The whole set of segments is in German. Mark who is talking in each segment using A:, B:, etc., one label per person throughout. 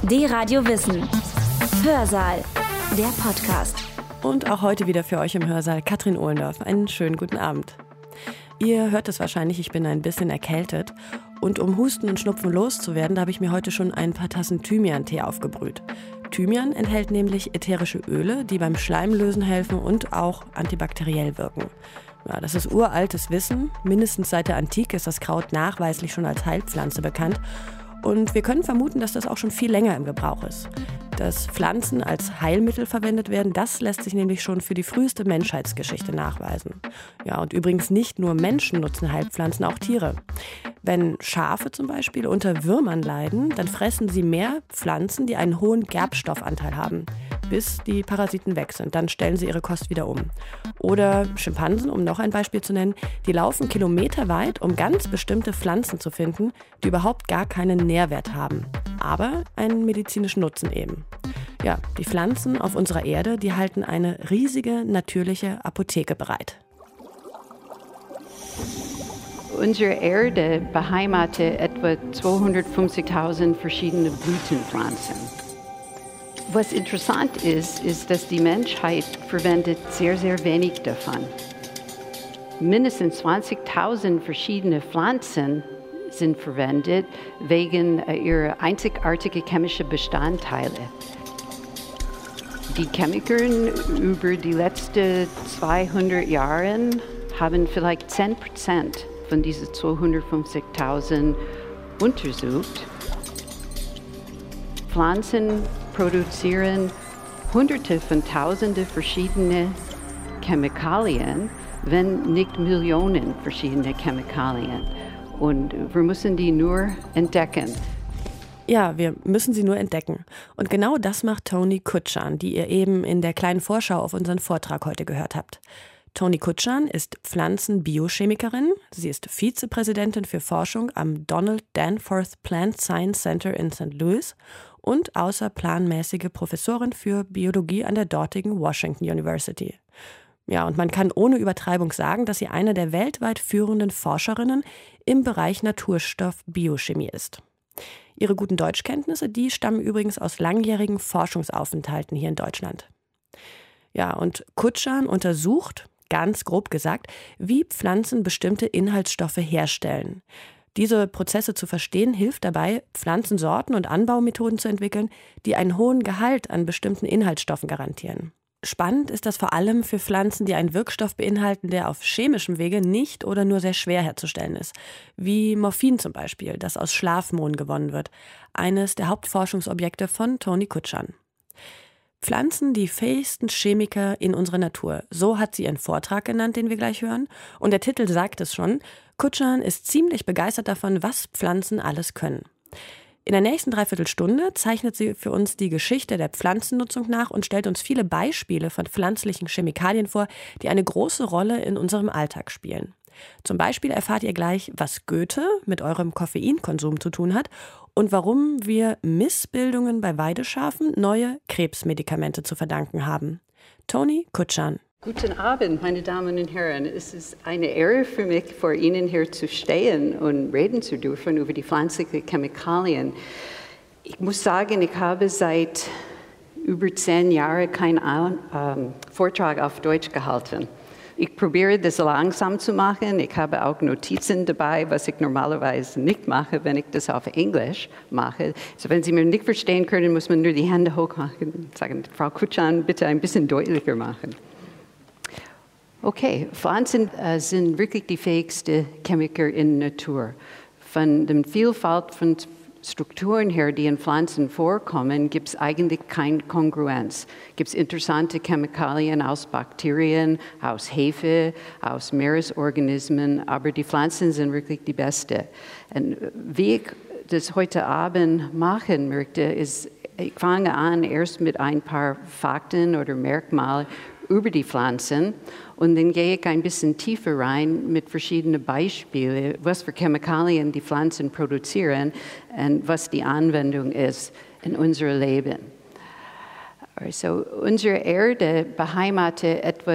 A: D-Radio Wissen. Hörsaal. Der Podcast.
B: Und auch heute wieder für euch im Hörsaal Katrin Ohlendorf. Einen schönen guten Abend. Ihr hört es wahrscheinlich, ich bin ein bisschen erkältet. Und um Husten und Schnupfen loszuwerden, da habe ich mir heute schon ein paar Tassen Thymian-Tee aufgebrüht. Thymian enthält nämlich ätherische Öle, die beim Schleimlösen helfen und auch antibakteriell wirken. Ja, das ist uraltes Wissen. Mindestens seit der Antike ist das Kraut nachweislich schon als Heilpflanze bekannt. Und wir können vermuten, dass das auch schon viel länger im Gebrauch ist. Dass Pflanzen als Heilmittel verwendet werden, das lässt sich nämlich schon für die früheste Menschheitsgeschichte nachweisen. Ja, und übrigens nicht nur Menschen nutzen Heilpflanzen, auch Tiere. Wenn Schafe zum Beispiel unter Würmern leiden, dann fressen sie mehr Pflanzen, die einen hohen Gerbstoffanteil haben, bis die Parasiten weg sind. Dann stellen sie ihre Kost wieder um. Oder Schimpansen, um noch ein Beispiel zu nennen, die laufen kilometerweit, um ganz bestimmte Pflanzen zu finden, die überhaupt gar keinen Nährwert haben, aber einen medizinischen Nutzen eben. Ja, die Pflanzen auf unserer Erde, die halten eine riesige natürliche Apotheke bereit.
C: Unsere Erde beheimatet etwa 250.000 verschiedene Blütenpflanzen. Was interessant ist, dass die Menschheit verwendet sehr, sehr wenig davon. Mindestens 20.000 verschiedene Pflanzen sind verwendet wegen ihrer einzigartigen chemischen Bestandteile. Die Chemiker über die letzten 200 Jahre haben vielleicht 10% von diesen 250.000 untersucht. Pflanzen produzieren Hunderte von Tausenden verschiedene Chemikalien, wenn nicht Millionen verschiedene Chemikalien. Und wir müssen die nur entdecken.
B: Ja, wir müssen sie nur entdecken. Und genau das macht Toni Kutschan, die ihr eben in der kleinen Vorschau auf unseren Vortrag heute gehört habt. Toni Kutschan ist Pflanzenbiochemikerin. Sie ist Vizepräsidentin für Forschung am Donald Danforth Plant Science Center in St. Louis und außerplanmäßige Professorin für Biologie an der dortigen Washington University. Ja, und man kann ohne Übertreibung sagen, dass sie eine der weltweit führenden Forscherinnen im Bereich Naturstoff-Biochemie ist. Ihre guten Deutschkenntnisse, die stammen übrigens aus langjährigen Forschungsaufenthalten hier in Deutschland. Ja, und Kutschan untersucht, ganz grob gesagt, wie Pflanzen bestimmte Inhaltsstoffe herstellen. Diese Prozesse zu verstehen, hilft dabei, Pflanzensorten und Anbaumethoden zu entwickeln, die einen hohen Gehalt an bestimmten Inhaltsstoffen garantieren. Spannend ist das vor allem für Pflanzen, die einen Wirkstoff beinhalten, der auf chemischem Wege nicht oder nur sehr schwer herzustellen ist. Wie Morphin zum Beispiel, das aus Schlafmohn gewonnen wird. Eines der Hauptforschungsobjekte von Toni Kutschan. Pflanzen, die fähigsten Chemiker in unserer Natur. So hat sie ihren Vortrag genannt, den wir gleich hören. Und der Titel sagt es schon. Kutschan ist ziemlich begeistert davon, was Pflanzen alles können. In der nächsten Dreiviertelstunde zeichnet sie für uns die Geschichte der Pflanzennutzung nach und stellt uns viele Beispiele von pflanzlichen Chemikalien vor, die eine große Rolle in unserem Alltag spielen. Zum Beispiel erfahrt ihr gleich, was Goethe mit eurem Koffeinkonsum zu tun hat und warum wir Missbildungen bei Weideschafen neue Krebsmedikamente zu verdanken haben. Toni Kutschan.
C: Guten Abend, meine Damen und Herren. Es ist eine Ehre für mich, vor Ihnen hier zu stehen und reden zu dürfen über die pflanzlichen Chemikalien. Ich muss sagen, ich habe seit über 10 Jahren keinen Vortrag auf Deutsch gehalten. Ich probiere das langsam zu machen. Ich habe auch Notizen dabei, was ich normalerweise nicht mache, wenn ich das auf Englisch mache. Also wenn Sie mir nicht verstehen können, muss man nur die Hände hochmachen und sagen, Frau Kutschan, bitte ein bisschen deutlicher machen. Okay, Pflanzen sind wirklich die fähigsten Chemiker in der Natur. Von der Vielfalt von Strukturen her, die in Pflanzen vorkommen, gibt es eigentlich keine Kongruenz. Gibt es interessante Chemikalien aus Bakterien, aus Hefe, aus Meeresorganismen, aber die Pflanzen sind wirklich die besten. Und wie ich das heute Abend machen möchte, ist, ich fange an erst mit ein paar Fakten oder Merkmalen über die Pflanzen und dann gehe ich ein bisschen tiefer rein mit verschiedenen Beispielen, was für Chemikalien die Pflanzen produzieren und was die Anwendung ist in unserem Leben. Also unsere Erde beheimatet etwa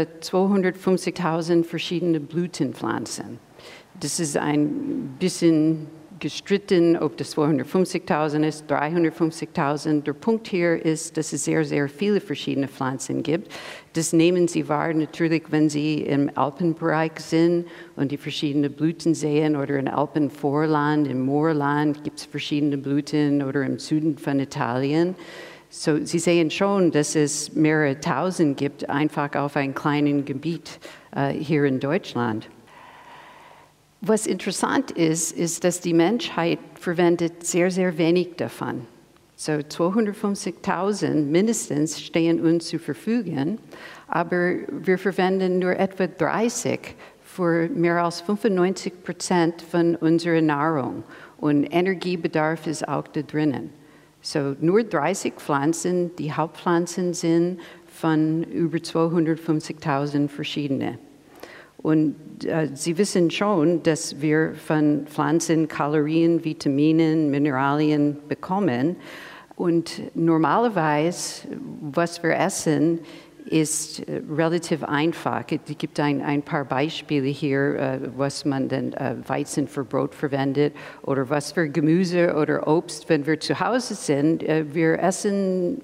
C: 250.000 verschiedene Blütenpflanzen. Das ist ein bisschen gestritten, ob das 250.000 ist, 350.000. Der Punkt hier ist, dass es sehr, sehr viele verschiedene Pflanzen gibt. Das nehmen Sie wahr natürlich, wenn Sie im Alpenbereich sind und die verschiedenen Blüten sehen oder im Alpenvorland, im Moorland gibt es verschiedene Blüten oder im Süden von Italien. So, Sie sehen schon, dass es mehrere Tausend gibt, einfach auf einem kleinen Gebiet hier in Deutschland. Was interessant ist, dass die Menschheit verwendet sehr, sehr wenig davon. So 250.000 mindestens stehen uns zur Verfügung, aber wir verwenden nur etwa 30 für mehr als 95% von unserer Nahrung. Und Energiebedarf ist auch da drinnen. So nur 30 Pflanzen, die Hauptpflanzen sind von über 250.000 verschiedene. Und Sie wissen schon, dass wir von Pflanzen Kalorien, Vitaminen, Mineralien bekommen. Und normalerweise, was wir essen, ist relativ einfach. Es gibt ein paar Beispiele hier, was man denn Weizen für Brot verwendet oder was für Gemüse oder Obst, wenn wir zu Hause sind. Wir essen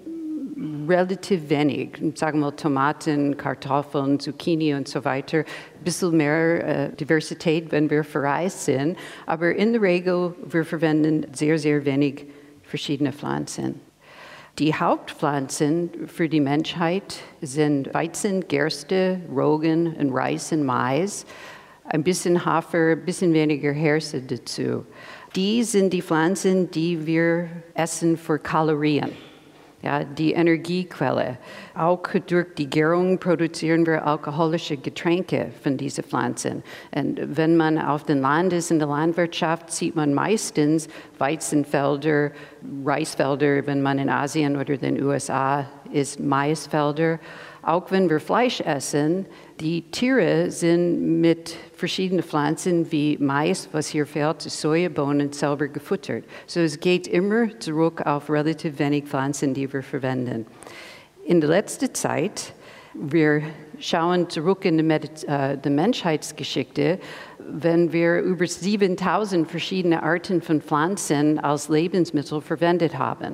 C: relativ wenig, sagen wir mal Tomaten, Kartoffeln, Zucchini und so weiter. Ein bisschen mehr Diversität, wenn wir verreist sind. Aber in der Regel, wir verwenden sehr, sehr wenig verschiedene Pflanzen. Die Hauptpflanzen für die Menschheit sind Weizen, Gerste, Roggen und Reis und Mais. Ein bisschen Hafer, ein bisschen weniger Hirse dazu. Die sind die Pflanzen, die wir essen für Kalorien. Ja, die Energiequelle. Auch durch die Gärung produzieren wir alkoholische Getränke von diesen Pflanzen. Und wenn man auf dem Land ist, in der Landwirtschaft, sieht man meistens Weizenfelder, Reisfelder, wenn man in Asien oder den USA ist, Maisfelder. Auch wenn wir Fleisch essen, die Tiere sind mit verschiedenen Pflanzen wie Mais, was hier fehlt, Sojabohnen selber gefüttert. So es geht immer zurück auf relativ wenig Pflanzen, die wir verwenden. In der letzten Zeit, wir schauen zurück in die Menschheitsgeschichte, wenn wir über 7.000 verschiedene Arten von Pflanzen als Lebensmittel verwendet haben.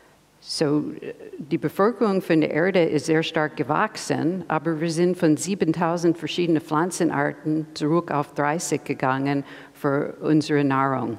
C: So, die Bevölkerung von der Erde ist sehr stark gewachsen, aber wir sind von 7.000 verschiedenen Pflanzenarten zurück auf 30 gegangen für unsere Nahrung.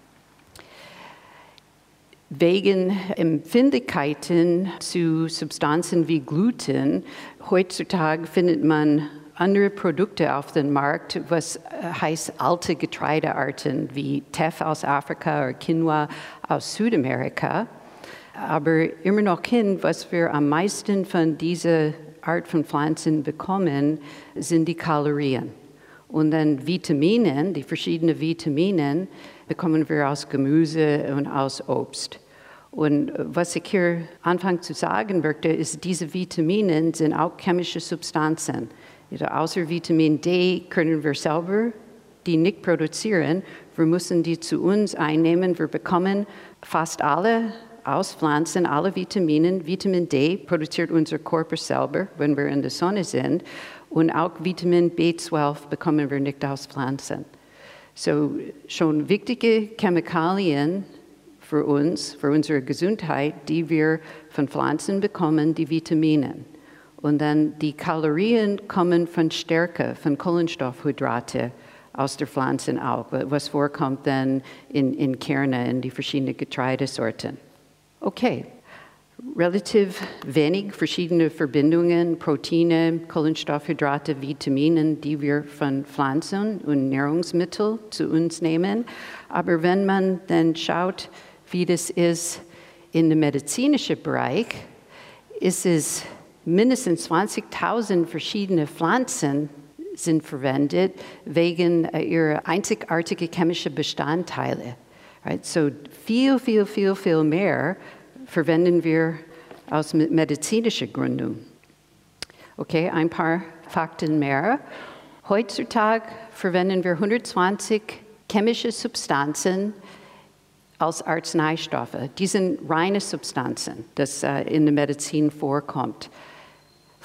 C: Wegen Empfindlichkeiten zu Substanzen wie Gluten, heutzutage findet man andere Produkte auf dem Markt, was heißt alte Getreidearten wie Teff aus Afrika oder Quinoa aus Südamerika. Aber immer noch was wir am meisten von dieser Art von Pflanzen bekommen, sind die Kalorien. Und dann Vitaminen, die verschiedenen Vitaminen, bekommen wir aus Gemüse und aus Obst. Und was ich hier anfange zu sagen möchte, ist, diese Vitamine sind auch chemische Substanzen. Also außer Vitamin D können wir selber die nicht produzieren. Wir müssen die zu uns einnehmen. Wir bekommen fast alle aus Pflanzen, alle Vitaminen. Vitamin D produziert unser Körper selber, wenn wir in der Sonne sind. Und auch Vitamin B12 bekommen wir nicht aus Pflanzen. So schon wichtige Chemikalien für uns, für unsere Gesundheit, die wir von Pflanzen bekommen, die Vitamine. Und dann die Kalorien kommen von Stärke, von Kohlenstoffhydrate aus der Pflanzen auch, was vorkommt dann in Kerne, in die verschiedenen Getreidesorten. Okay, relativ wenig verschiedene Verbindungen, Proteine, Kohlenstoffhydrate, Vitamine, die wir von Pflanzen und Nahrungsmitteln zu uns nehmen. Aber wenn man dann schaut, wie das ist in dem medizinischen Bereich, ist es mindestens 20.000 verschiedene Pflanzen sind verwendet wegen ihrer einzigartigen chemischen Bestandteile. Right? So viel mehr verwenden wir aus medizinischer Gründung. Okay, ein paar Fakten mehr. Heutzutage verwenden wir 120 chemische Substanzen als Arzneistoffe. Die sind reine Substanzen, das in der Medizin vorkommt.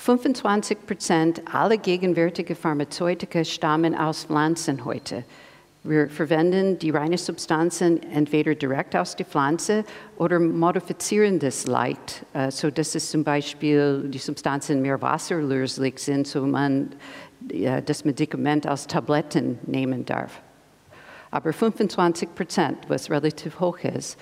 C: 25% aller gegenwärtigen Pharmazeutika stammen aus Pflanzen heute. Wir verwenden die reine Substanzen entweder direkt aus der Pflanze oder modifizieren das leicht, sodass es zum Beispiel die Substanzen mehr wasserlöslich sind, so man das Medikament als Tabletten nehmen darf. Aber 25%, was relativ hoch ist,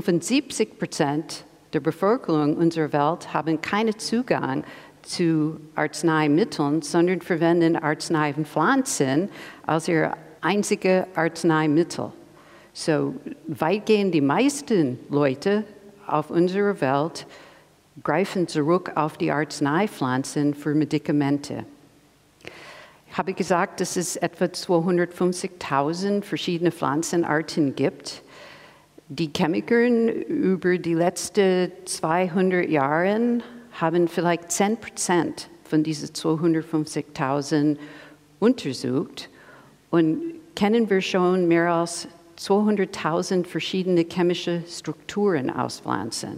C: 75% der Bevölkerung unserer Welt haben keinen Zugang zu Arzneimitteln, sondern verwenden Arzneipflanzen als ihr einzige Arzneimittel. So weitgehend die meisten Leute auf unserer Welt greifen zurück auf die Arzneipflanzen für Medikamente. Ich habe gesagt, dass es etwa 250.000 verschiedene Pflanzenarten gibt. Die Chemiker über die letzten 200 Jahre haben vielleicht 10% von diesen 250.000 untersucht und kennen wir schon mehr als 200.000 verschiedene chemische Strukturen aus Pflanzen.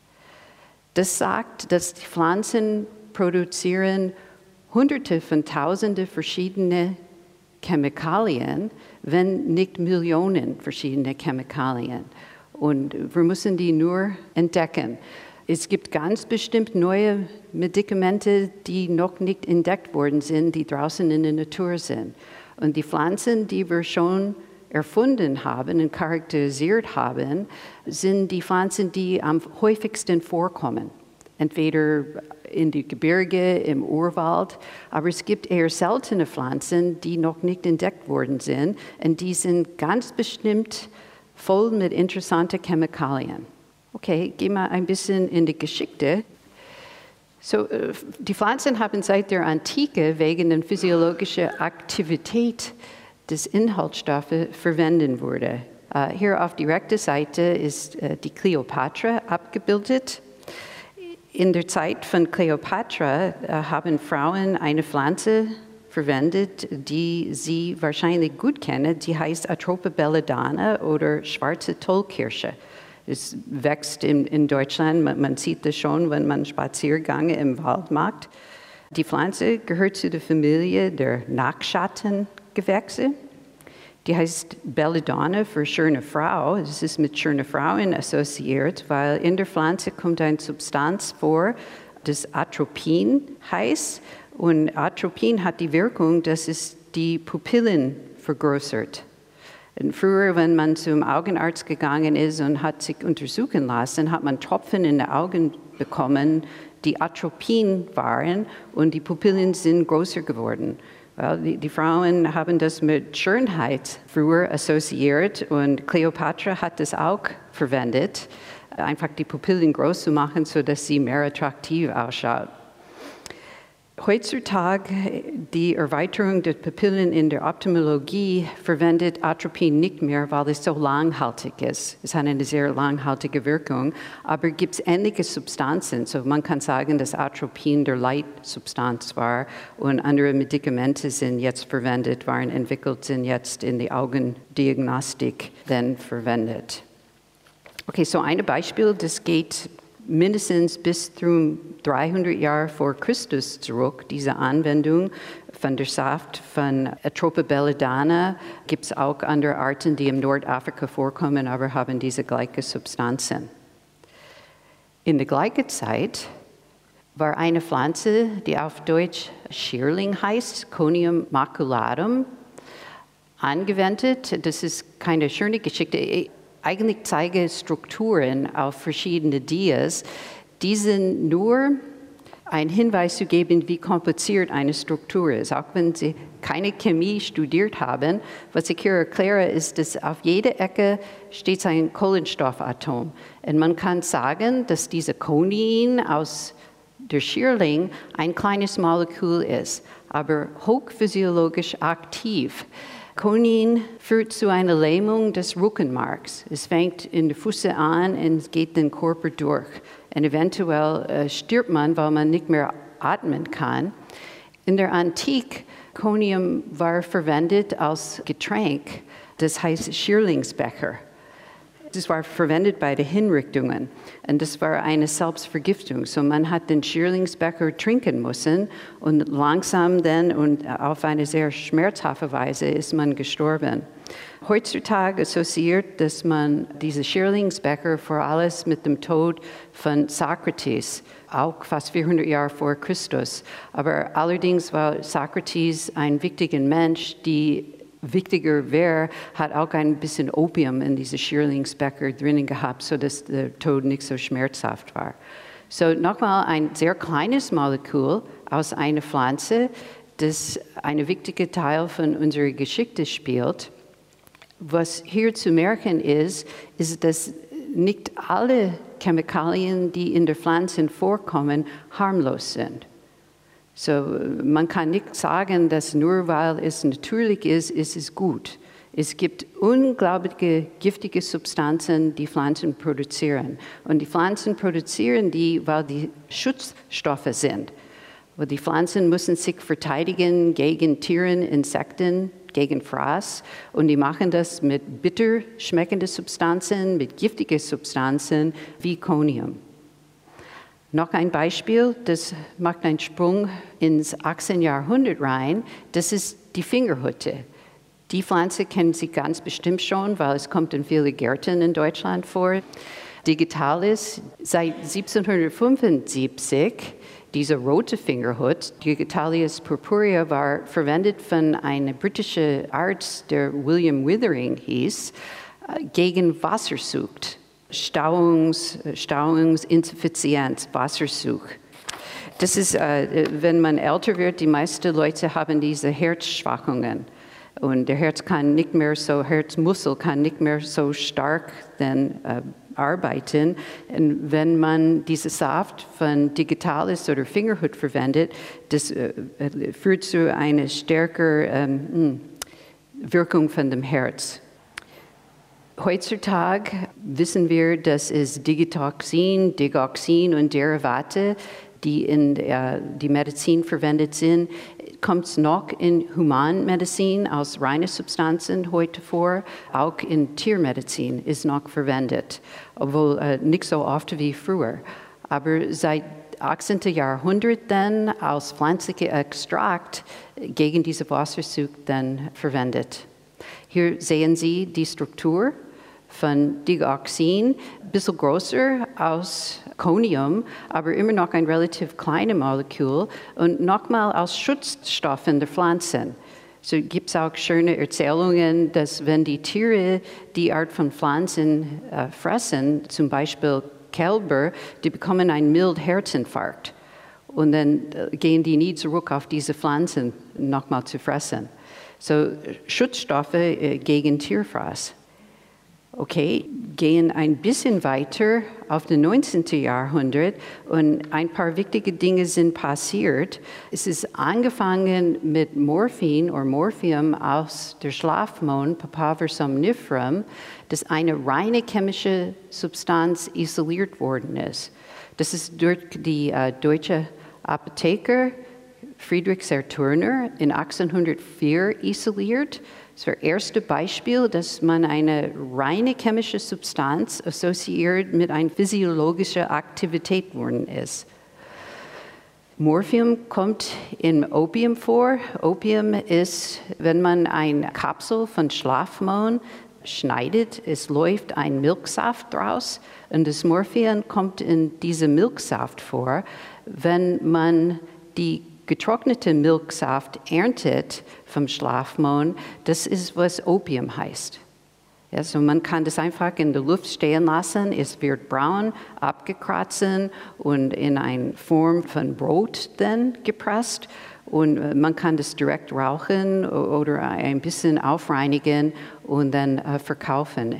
C: Das sagt, dass die Pflanzen produzieren Hunderte von Tausende verschiedene Chemikalien, wenn nicht Millionen verschiedene Chemikalien. Und wir müssen die nur entdecken. Es gibt ganz bestimmt neue Medikamente, die noch nicht entdeckt worden sind, die draußen in der Natur sind. Und die Pflanzen, die wir schon erfunden haben und charakterisiert haben, sind die Pflanzen, die am häufigsten vorkommen. Entweder in die Gebirge, im Urwald, aber es gibt eher seltene Pflanzen, die noch nicht entdeckt worden sind und die sind ganz bestimmt voll mit interessanten Chemikalien. Okay, gehen wir ein bisschen in die Geschichte. So, die Pflanzen haben seit der Antike wegen der physiologischen Aktivität des Inhaltsstoffes verwendet wurde. Hier auf der rechten Seite ist die Kleopatra abgebildet. In der Zeit von Kleopatra haben Frauen eine Pflanze verwendet, die Sie wahrscheinlich gut kennen. Die heißt Atropa belladonna oder schwarze Tollkirsche. Es wächst in Deutschland, man sieht das schon, wenn man Spaziergänge im Wald macht. Die Pflanze gehört zu der Familie der Nachtschattengewächse. Die heißt Belladonna für schöne Frau. Es ist mit schönen Frauen assoziiert, weil in der Pflanze kommt eine Substanz vor, das Atropin heißt. Und Atropin hat die Wirkung, dass es die Pupillen vergrößert. Und früher, wenn man zum Augenarzt gegangen ist und hat sich untersuchen lassen, hat man Tropfen in die Augen bekommen, die Atropin waren und die Pupillen sind größer geworden. Well, die Frauen haben das mit Schönheit früher assoziiert und Kleopatra hat das auch verwendet, einfach die Pupillen groß zu machen, sodass sie mehr attraktiv ausschaut. Heutzutage die Erweiterung der Pupillen in der Ophthalmologie verwendet Atropin nicht mehr, weil es so langhaltig ist. Es hat eine sehr langhaltige Wirkung, aber gibt es ähnliche Substanzen. So man kann sagen, dass Atropin der Leitsubstanz war und andere Medikamente sind jetzt verwendet, waren entwickelt, sind jetzt in die Augendiagnostik dann verwendet. Okay, so ein Beispiel, das geht mindestens bis zu 300 Jahre vor Christus zurück, diese Anwendung von der Saft von Atropa belladonna. Gibt es auch andere Arten, die in Nordafrika vorkommen, aber haben diese gleichen Substanzen. In der gleichen Zeit war eine Pflanze, die auf Deutsch Schierling heißt, Conium maculatum, angewendet. Das ist keine schöne Geschichte. Eigentlich zeige Strukturen auf verschiedene Dias, die sind nur ein Hinweis zu geben, wie kompliziert eine Struktur ist. Auch wenn Sie keine Chemie studiert haben, was ich hier erkläre, ist, dass auf jeder Ecke steht ein Kohlenstoffatom. Und man kann sagen, dass diese Conin aus der Schierling ein kleines Molekül ist, aber hochphysiologisch aktiv. Conin führt zu einer Lähmung des Rückenmarks. Es fängt in der Füße an und geht den Körper durch. Und eventuell stirbt man, weil man nicht mehr atmen kann. In der Antike, Conium war verwendet als Getränk, das heißt Schierlingsbecher. Das war verwendet bei den Hinrichtungen und das war eine Selbstvergiftung. So man hat den Schierlingsbecher trinken müssen und langsam dann und auf eine sehr schmerzhafte Weise ist man gestorben. Heutzutage assoziiert, dass man diese Schierlingsbecher vor allem mit dem Tod von Sokrates, auch fast 400 Jahre vor Christus. Aber allerdings war Sokrates ein wichtiger Mensch, die wichtiger wäre, hat auch ein bisschen Opium in diese Schierlingsbecher drinnen gehabt, sodass der Tod nicht so schmerzhaft war. So nochmal ein sehr kleines Molekül aus einer Pflanze, das einen wichtigen Teil von unserer Geschichte spielt. Was hier zu merken ist, dass nicht alle Chemikalien, die in der Pflanze vorkommen, harmlos sind. So, man kann nicht sagen, dass nur weil es natürlich ist es gut. Es gibt unglaubliche giftige Substanzen, die Pflanzen produzieren. Und die Pflanzen produzieren die, weil die Schutzstoffe sind. Weil die Pflanzen müssen sich verteidigen gegen Tiere, Insekten, gegen Fraß. Und die machen das mit bitter schmeckenden Substanzen, mit giftigen Substanzen wie Conium. Noch ein Beispiel, das macht einen Sprung ins 18. Jahrhundert rein, das ist die Fingerhütte. Die Pflanze kennen Sie ganz bestimmt schon, weil es kommt in vielen Gärten in Deutschland vor. Digitalis seit 1775, diese rote Fingerhut, Digitalis purpurea, war verwendet von einem britischen Arzt, der William Withering hieß, gegen Wassersucht. Stauungsinsuffizienz, Wassersucht. Das ist, wenn man älter wird, die meisten Leute haben diese Herzschwachungen. Und der Herzmuskel kann nicht mehr so stark arbeiten. Und wenn man diesen Saft von Digitalis oder Fingerhut verwendet, das führt zu einer stärkeren Wirkung von dem Herz. Heutzutage wissen wir, dass es Digitoxin, Digoxin und Derivate, die in die Medizin verwendet sind, kommt es noch in Humanmedizin als reine Substanzen heute vor. Auch in Tiermedizin ist noch verwendet, obwohl nicht so oft wie früher. Aber seit 18. Jahrhundert dann als pflanzlicher Extrakt gegen diese Wassersucht dann verwendet. Hier sehen Sie die Struktur von Digoxin, ein bisschen größer als Conium, aber immer noch ein relativ kleines Molekül und nochmal als Schutzstoff in der Pflanzen. So gibt es auch schöne Erzählungen, dass wenn die Tiere die Art von Pflanzen fressen, zum Beispiel Kälber, die bekommen einen milden Herzinfarkt und dann gehen die nie zurück auf diese Pflanzen nochmal zu fressen. So Schutzstoffe gegen Tierfraß. Okay, gehen ein bisschen weiter auf den 19. Jahrhundert und ein paar wichtige Dinge sind passiert. Es ist angefangen mit Morphin oder Morphium aus der Schlafmohn, Papaver somnifera, das eine reine chemische Substanz isoliert worden ist. Das ist durch die deutsche Apotheker Friedrich Serturner in 1804 isoliert. Das war das erste Beispiel, dass man eine reine chemische Substanz assoziiert mit einer physiologischen Aktivität worden ist. Morphium kommt in Opium vor. Opium ist, wenn man eine Kapsel von Schlafmohn schneidet, es läuft ein Milchsaft draus und das Morphium kommt in diesem Milchsaft vor. Wenn man die getrocknete Milchsaft erntet vom Schlafmohn, das ist, was Opium heißt. Also man kann das einfach in der Luft stehen lassen, es wird braun, abgekratzt und in eine Form von Brot dann gepresst und man kann das direkt rauchen oder ein bisschen aufreinigen und dann verkaufen.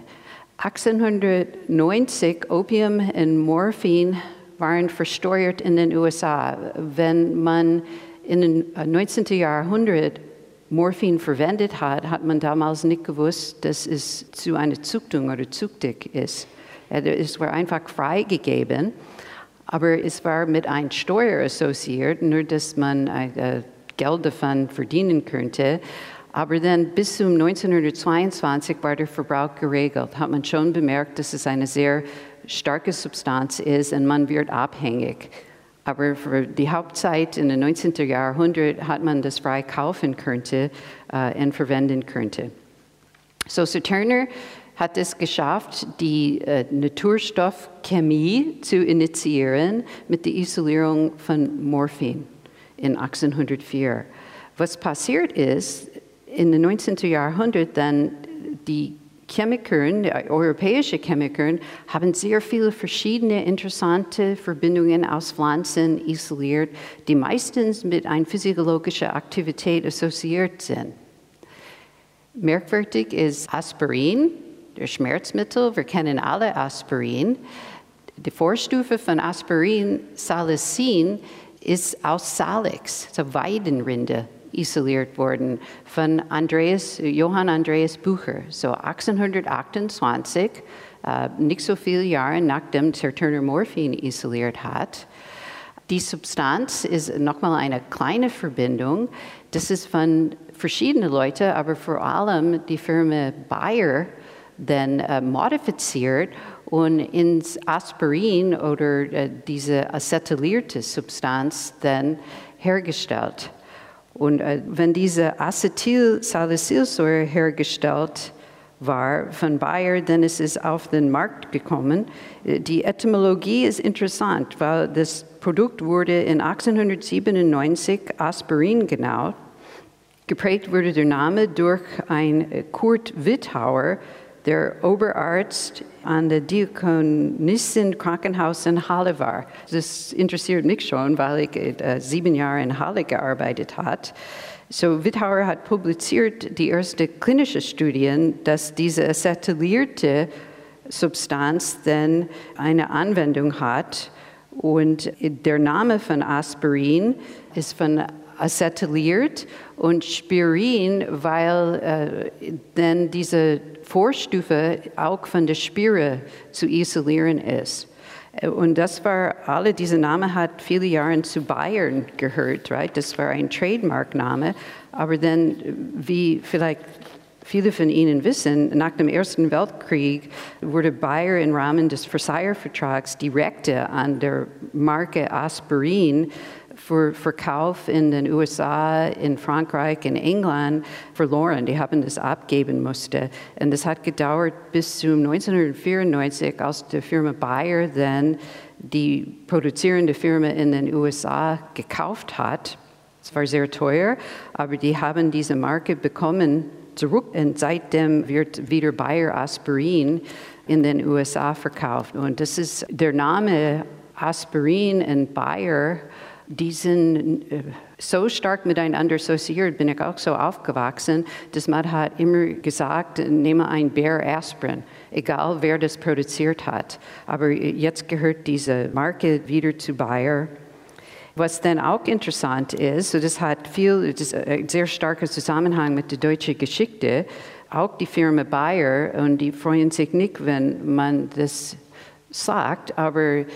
C: 1890 Opium und Morphin waren versteuert in den USA. Wenn man in den 19. Jahrhundert Morphin verwendet hat, hat man damals nicht gewusst, dass es zu einer Züchtung oder Züchtig ist. Es war einfach freigegeben, aber es war mit einer Steuer assoziiert, nur dass man Geld davon verdienen könnte. Aber dann bis zum 1922 war der Verbrauch geregelt. Hat man schon bemerkt, dass es eine sehr starke Substanz ist und man wird abhängig. Aber für die Hauptzeit in den 19. Jahrhundert hat man das frei kaufen können und verwenden können. So Turner hat es geschafft, die Naturstoffchemie zu initiieren mit der Isolierung von Morphin in 1804. Was passiert ist, in den 19. Jahrhundert dann die Chemiker, die europäische Chemiker, haben sehr viele verschiedene interessante Verbindungen aus Pflanzen isoliert, die meistens mit einer physiologischen Aktivität assoziiert sind. Merkwürdig ist Aspirin, der Schmerzmittel. Wir kennen alle Aspirin. Die Vorstufe von Aspirin, Salicin, ist aus Salix, so Weidenrinde, isoliert worden von Johann Andreas Bucher, so 1828, nicht so viele Jahre nachdem Turner Morphin isoliert hat. Die Substanz ist nochmal eine kleine Verbindung. Das ist von verschiedenen Leuten, aber vor allem die Firma Bayer, dann modifiziert und ins Aspirin oder diese acetylierte Substanz dann hergestellt. Und wenn diese Acetylsalicylsäure hergestellt war von Bayer, dann ist es auf den Markt gekommen. Die Etymologie ist interessant, weil das Produkt wurde in 1897 Aspirin genannt. Geprägt wurde der Name durch ein Kurt Wittauer, der Oberarzt an der Diakonissenkrankenhaus in Halle war. Das interessiert mich schon, weil ich 7 Jahre in Halle gearbeitet habe. So Wittauer hat publiziert die erste klinische Studien, dass diese acetylierte Substanz dann eine Anwendung hat. Und der Name von Aspirin ist von acetyliert und Spirin, weil dann diese Vorstufe auch von der Spire zu isolieren ist. Und das war, alle diese Namen hat viele Jahre zu Bayern gehört, right? Das war ein Trademarkname. Aber dann, wie vielleicht viele von Ihnen wissen, nach dem Ersten Weltkrieg wurde Bayer im Rahmen des Versailles-Vertrags die Rechte an der Marke Aspirin für Verkauf in den USA, in Frankreich, in England verloren. Die haben das abgeben mussten. Und das hat gedauert bis zum 1994, als die Firma Bayer dann die produzierende Firma in den USA gekauft hat. Es war sehr teuer, aber die haben diese Marke bekommen zurück. Und seitdem wird wieder Bayer Aspirin in den USA verkauft. Und das ist der Name Aspirin und Bayer. Die sind so stark miteinander assoziiert, bin ich auch so aufgewachsen, dass man hat immer gesagt, nehme ein Bayer Aspirin, egal wer das produziert hat. Aber jetzt gehört diese Marke wieder zu Bayer. Was dann auch interessant ist, so das hat ein sehr starker Zusammenhang mit der deutschen Geschichte, auch die Firma Bayer, und die freuen sich nicht, wenn man das sagt, aber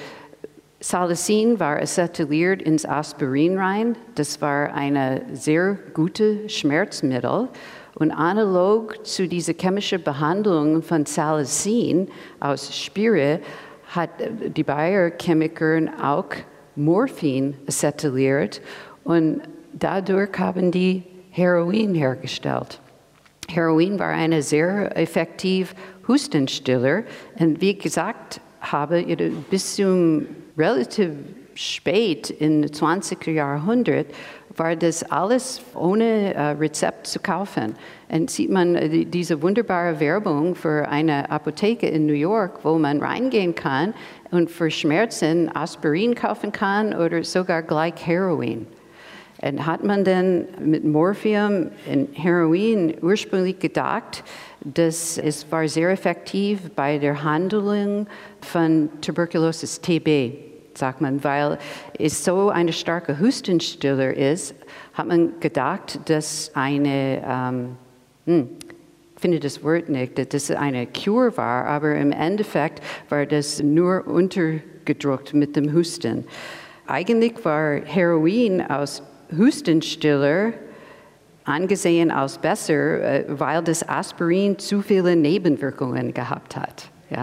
C: Salicin war acetyliert ins Aspirin rein. Das war ein sehr gutes Schmerzmittel. Und analog zu dieser chemischen Behandlung von Salicin aus Spire hat die Bayer-Chemiker auch Morphin acetyliert. Und dadurch haben die Heroin hergestellt. Heroin war ein sehr effektiver Hustenstiller. Und wie gesagt habe, bis zum relativ spät im 20. Jahrhundert war das alles ohne Rezept zu kaufen. Und sieht man diese wunderbare Werbung für eine Apotheke in New York, wo man reingehen kann und für Schmerzen Aspirin kaufen kann oder sogar gleich Heroin. Und hat man dann mit Morphium und Heroin ursprünglich gedacht, dass es war sehr effektiv bei der Handlung von Tuberkulosis, TB, sagt man, weil es so ein starker Hustenstiller ist, hat man gedacht, dass eine, ich finde das Wort nicht, dass es eine Kur war, aber im Endeffekt war das nur untergedrückt mit dem Husten. Eigentlich war Heroin aus Hustenstiller angesehen als besser, weil das Aspirin zu viele Nebenwirkungen gehabt hat. Ja?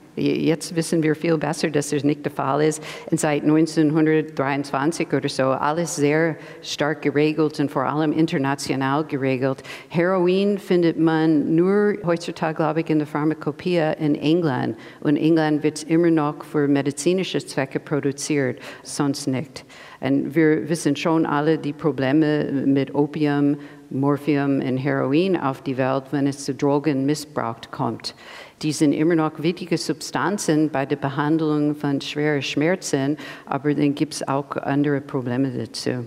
C: Jetzt wissen wir viel besser, dass das nicht der Fall ist. Und seit 1923 oder so alles sehr stark geregelt und vor allem international geregelt. Heroin findet man nur heutzutage, glaube ich, in der Pharmakopoeia in England. Und in England wird es immer noch für medizinische Zwecke produziert, sonst nicht. Und wir wissen schon alle die Probleme mit Opium, Morphium und Heroin auf die Welt, wenn es zu Drogenmissbrauch kommt. Die sind immer noch wichtige Substanzen bei der Behandlung von schweren Schmerzen, aber dann gibt es auch andere Probleme dazu.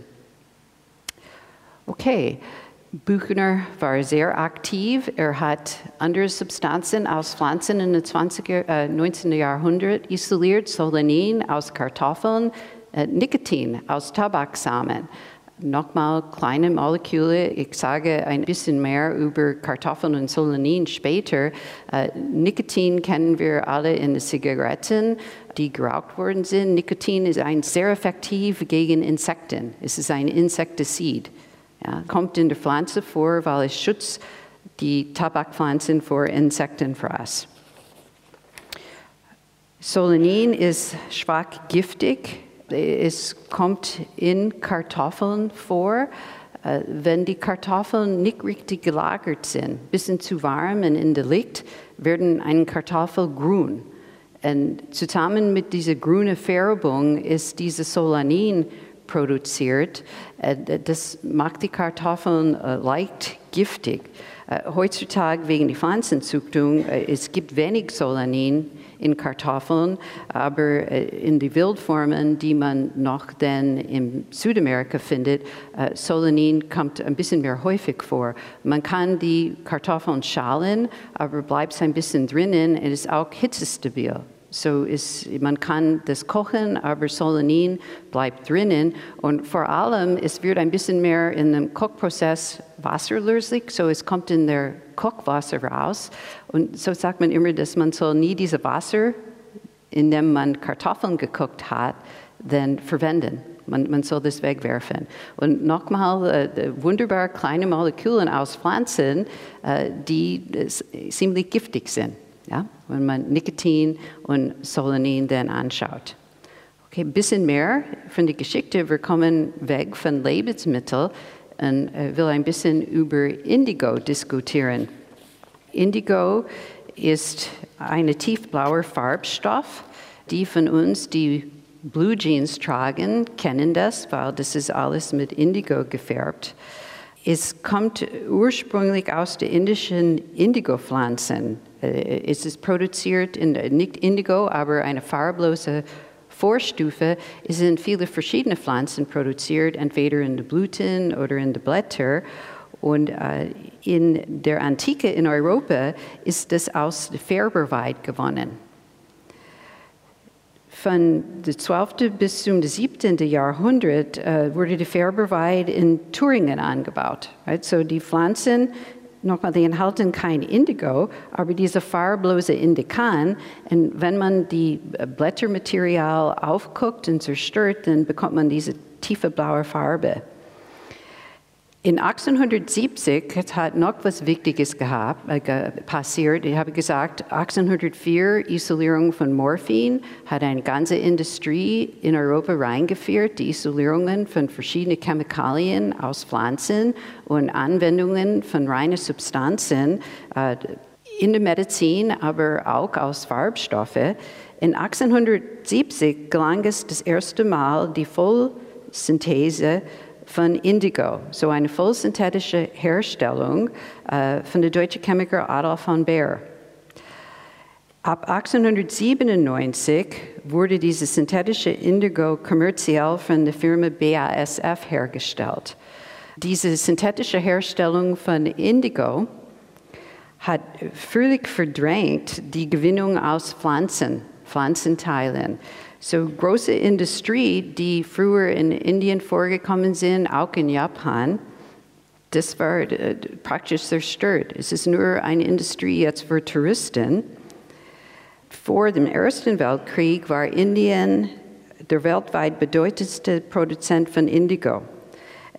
C: Okay, Buchner war sehr aktiv. Er hat andere Substanzen aus Pflanzen in den 19. Jahrhundert isoliert, Solanin aus Kartoffeln, Nikotin aus Tabaksamen. Nochmal kleine Moleküle. Ich sage ein bisschen mehr über Kartoffeln und Solanin später. Nikotin kennen wir alle in den Zigaretten, die geraucht worden sind. Nikotin ist sehr effektiv gegen Insekten. Es ist ein Insektizid. Ja, kommt in der Pflanze vor, weil es schützt die Tabakpflanzen vor Insektenfraß. Solanin ist schwach giftig. Es kommt in Kartoffeln vor, wenn die Kartoffeln nicht richtig gelagert sind, ein bisschen zu warm und in der Licht, werden eine Kartoffel grün. Und zusammen mit dieser grünen Färbung ist dieses Solanin produziert. Das macht die Kartoffeln leicht giftig. Heutzutage wegen der Pflanzenzüchtung, es gibt wenig Solanin in Kartoffeln, aber in die Wildformen, die man noch dann in Südamerika findet, Solanin kommt ein bisschen mehr häufig vor. Man kann die Kartoffeln schalen, aber bleibt ein bisschen drinnen und ist auch hitzestabil. So man kann das kochen, aber Solanin bleibt drinnen. Und vor allem, es wird ein bisschen mehr in dem Kochprozess wasserlöslich, so es kommt in der Kochwasser raus. Und so sagt man immer, dass man soll nie dieses Wasser, in dem man Kartoffeln gekocht hat, dann verwenden. Man soll das wegwerfen. Und nochmal, wunderbar kleine Moleküle aus Pflanzen, die ziemlich giftig sind. Ja, wenn man Nikotin und Solanin dann anschaut. Okay, ein bisschen mehr von der Geschichte. Wir kommen weg von Lebensmitteln und will ein bisschen über Indigo diskutieren. Indigo ist ein tiefblauer Farbstoff. Die von uns, die Blue Jeans tragen, kennen das, weil das ist alles mit Indigo gefärbt. Es kommt ursprünglich aus den indischen Indigo-Pflanzen. Es ist produziert nicht Indigo, aber eine farblose Vorstufe. Es sind viele verschiedene Pflanzen produziert, entweder in den Blüten oder in den Blättern. Und in der Antike in Europa ist das aus der Färberweide gewonnen. Von dem 12. bis zum 17. Jahrhundert wurde die Färberweide in Thüringen angebaut. Right? So die Pflanzen, nochmal, die enthalten kein Indigo, aber diese farblose Indikan. Und wenn man die Blättermaterial aufguckt und zerstört, dann bekommt man diese tiefe blaue Farbe. In 1870 hat noch was Wichtiges passiert. Ich habe gesagt, 1804 Isolierung von Morphin hat eine ganze Industrie in Europa reingeführt, die Isolierungen von verschiedenen Chemikalien aus Pflanzen und Anwendungen von reinen Substanzen in der Medizin, aber auch aus Farbstoffen. In 1870 gelang es das erste Mal die Vollsynthese von Indigo, so eine vollsynthetische Herstellung von der deutschen Chemiker Adolf von Baer. Ab 1897 wurde dieses synthetische Indigo kommerziell von der Firma BASF hergestellt. Diese synthetische Herstellung von Indigo hat völlig verdrängt die Gewinnung aus Pflanzenteilen. So große Industrie, die früher in Indien vorgekommen sind, auch in Japan, das war praktisch zerstört. Es ist nur eine Industrie jetzt für Touristen. Vor dem Ersten Weltkrieg war Indien der weltweit bedeutendste Produzent von Indigo.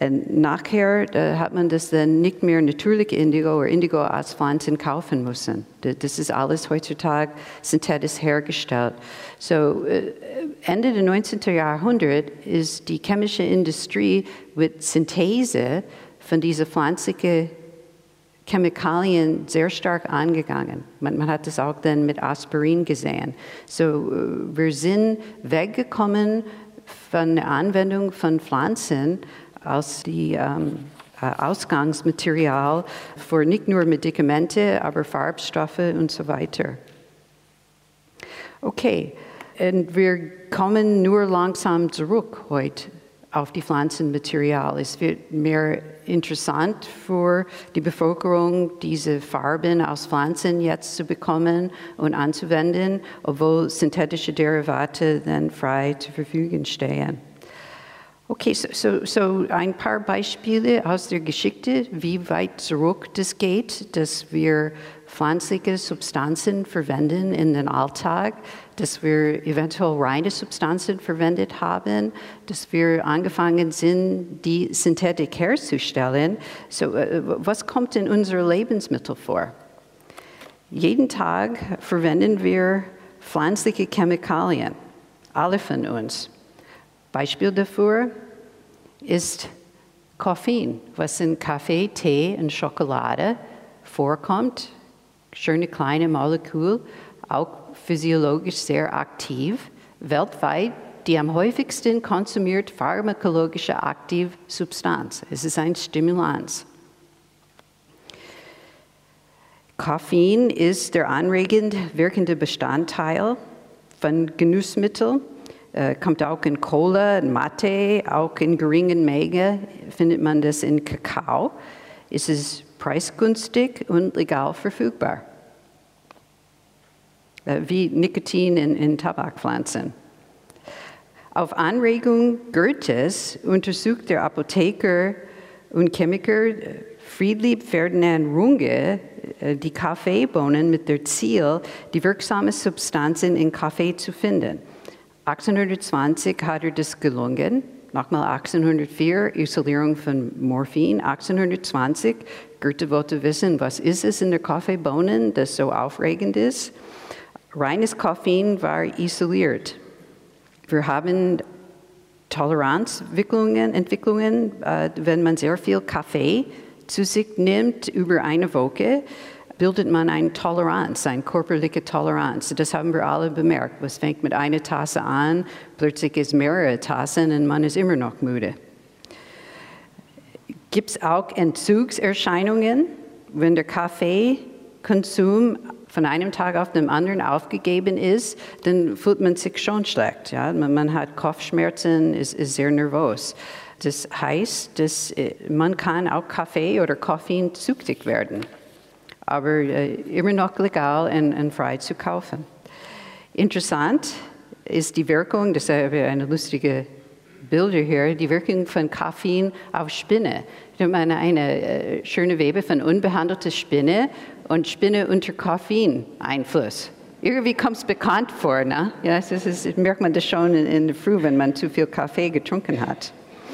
C: Und nachher hat man das dann nicht mehr natürliche Indigo oder Indigo aus Pflanzen kaufen müssen. Das ist alles heutzutage synthetisch hergestellt. So, Ende des 19. Jahrhunderts ist die chemische Industrie mit Synthese von diesen pflanzlichen Chemikalien sehr stark angegangen. Man hat das auch dann mit Aspirin gesehen. So, wir sind weggekommen von der Anwendung von Pflanzen als die Ausgangsmaterial für nicht nur Medikamente, aber Farbstoffe und so weiter. Okay, und wir kommen nur langsam zurück heute auf die Pflanzenmaterial. Es wird mehr interessant für die Bevölkerung, diese Farben aus Pflanzen jetzt zu bekommen und anzuwenden, obwohl synthetische Derivate dann frei zur Verfügung stehen. Okay, so ein paar Beispiele aus der Geschichte, wie weit zurück das geht, dass wir pflanzliche Substanzen verwenden in den Alltag, dass wir eventuell reine Substanzen verwendet haben, dass wir angefangen sind, die Synthetik herzustellen. So, was kommt in unseren Lebensmitteln vor? Jeden Tag verwenden wir pflanzliche Chemikalien, alle von uns. Beispiel dafür ist Koffein, was in Kaffee, Tee und Schokolade vorkommt. Schöne kleine Molekül, auch physiologisch sehr aktiv. Weltweit die am häufigsten konsumierte pharmakologische Aktivsubstanz. Es ist ein Stimulanz. Koffein ist der anregend wirkende Bestandteil von Genussmitteln. Kommt auch in Cola, in Mate, auch in geringen Mengen findet man das in Kakao. Es ist preisgünstig und legal verfügbar. Wie Nikotin in Tabakpflanzen. Auf Anregung Goethes untersucht der Apotheker und Chemiker Friedrich Ferdinand Runge die Kaffeebohnen mit dem Ziel, die wirksamen Substanzen in Kaffee zu finden. 1820 hat das gelungen, nochmal 1804 Isolierung von Morphin, 1820 Goethe wollte wissen, was ist es in der Kaffeebohnen, das so aufregend ist. Reines Koffein war isoliert. Wir haben Toleranzentwicklungen, wenn man sehr viel Kaffee zu sich nimmt über eine Woche, bildet man eine Toleranz, eine körperliche Toleranz. Das haben wir alle bemerkt. Es fängt mit einer Tasse an, plötzlich ist mehrere Tassen und man ist immer noch müde. Gibt es auch Entzugserscheinungen, wenn der Kaffeekonsum von einem Tag auf den anderen aufgegeben ist, dann fühlt man sich schon schlecht. Ja? Man hat Kopfschmerzen, ist sehr nervös. Das heißt, dass man kann auch Kaffee oder Koffein süchtig werden. Aber immer noch legal und frei zu kaufen. Interessant ist die Wirkung, das ist eine lustige Bilder hier, die Wirkung von Koffein auf Spinne. Ich meine, eine schöne Webe von unbehandelter Spinne und Spinne unter Koffeineinfluss. Irgendwie kommt es bekannt vor, ne? Ja, das merkt man das schon in der Früh, wenn man zu viel Kaffee getrunken hat.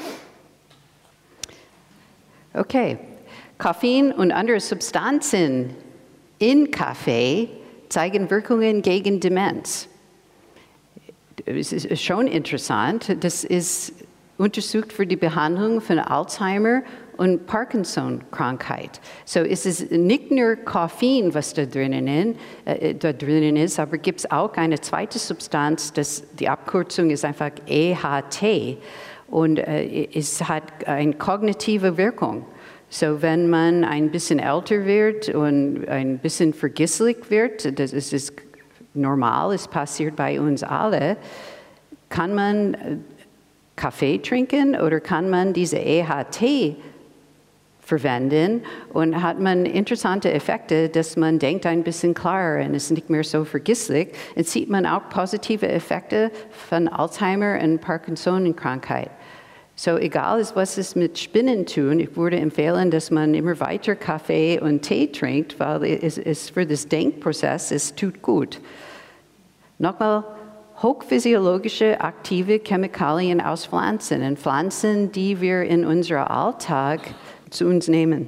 C: Okay. Koffein und andere Substanzen in Kaffee zeigen Wirkungen gegen Demenz. Es ist schon interessant, das ist untersucht für die Behandlung von Alzheimer und Parkinson-Krankheit. So ist es nicht nur Koffein, was da drinnen ist, aber gibt es auch eine zweite Substanz, die Abkürzung ist einfach EHT und es hat eine kognitive Wirkung. So, wenn man ein bisschen älter wird und ein bisschen vergesslich wird, das ist normal, es passiert bei uns alle, kann man Kaffee trinken oder kann man diese EHT verwenden und hat man interessante Effekte, dass man denkt ein bisschen klarer und ist nicht mehr so vergesslich. Und sieht man auch positive Effekte von Alzheimer und Parkinson-Krankheit. So egal ist, was es mit Spinnen tun, ich würde empfehlen, dass man immer weiter Kaffee und Tee trinkt, weil es für das Denkprozess es tut gut. Nochmal, hochphysiologische, aktive Chemikalien aus Pflanzen. Und Pflanzen, die wir in unserem Alltag zu uns nehmen.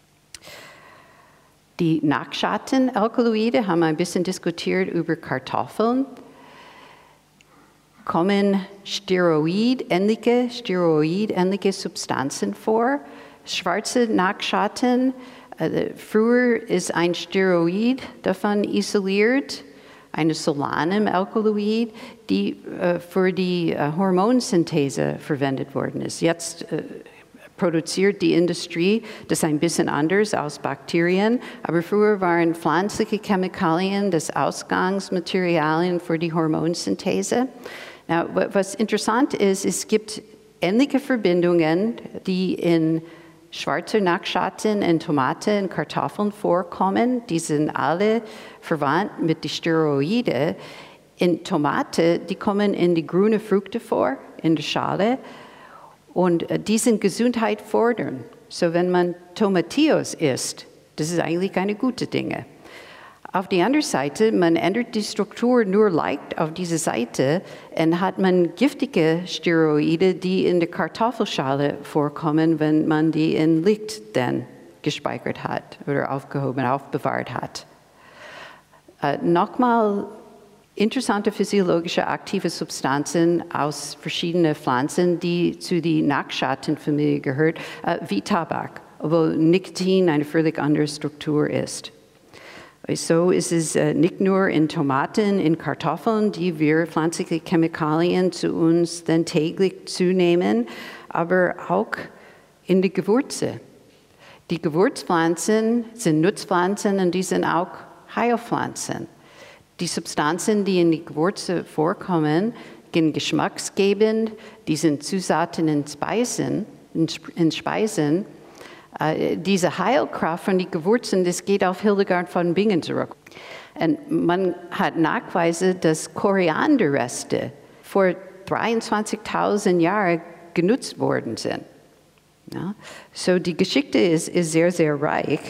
C: Die Nachschattenalkaloide haben wir ein bisschen diskutiert über Kartoffeln. Kommen steroidähnliche Substanzen vor. Schwarze Nachschatten, früher ist ein Steroid davon isoliert, eine Solanemalkaloid, die für die Hormonsynthese verwendet worden ist. Jetzt produziert die Industrie das ein bisschen anders als Bakterien, aber früher waren pflanzliche Chemikalien das Ausgangsmaterialien für die Hormonsynthese. Was interessant ist, es gibt ähnliche Verbindungen, die in schwarzer Nachschatten in Tomaten und Kartoffeln vorkommen. Die sind alle verwandt mit den Steroiden. In Tomate, die kommen in die grünen Früchte vor, in der Schale. Und die sind gesundheitsfördernd. So wenn man Tomatillos isst, das ist eigentlich eine gute Dinge. Auf der anderen Seite, man ändert die Struktur nur leicht auf diese Seite und hat man giftige Steroide, die in der Kartoffelschale vorkommen, wenn man die in Licht dann gespeichert hat oder aufbewahrt hat. Nochmal interessante physiologische aktive Substanzen aus verschiedenen Pflanzen, die zu der Nachschattenfamilie gehört, wie Tabak, obwohl Nikotin eine völlig andere Struktur ist. So ist es nicht nur in Tomaten, in Kartoffeln, die wir pflanzliche Chemikalien zu uns dann täglich zunehmen, aber auch in die Gewürze. Die Gewürzpflanzen sind Nutzpflanzen und die sind auch Heilpflanzen. Die Substanzen, die in die Gewürze vorkommen, sind geschmacksgebend, die sind Zutaten in Speisen. Diese Heilkraft von den Gewürzen, das geht auf Hildegard von Bingen zurück. Und man hat Nachweise, dass Korianderreste vor 23.000 Jahren genutzt worden sind. Ja? So die Geschichte ist sehr, sehr reich.